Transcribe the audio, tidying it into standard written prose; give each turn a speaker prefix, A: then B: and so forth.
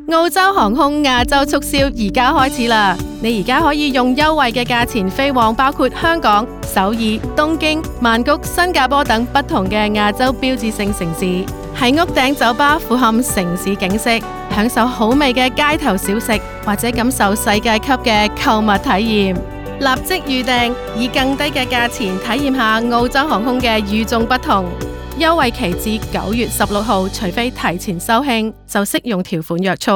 A: 澳洲航空亞洲促銷而家開始啦！你而家可以用優惠嘅價錢飛往包括香港、首爾、東京、曼谷、新加坡等不同嘅亞洲標誌性城市，喺屋頂酒吧俯瞰城市景色，享受好味嘅街頭小食，或者感受世界級嘅購物體驗。立即預訂，以更低嘅價錢體驗下澳洲航空嘅與眾不同。優惠期至9月16號，除非提前售罄，就適用條款約束。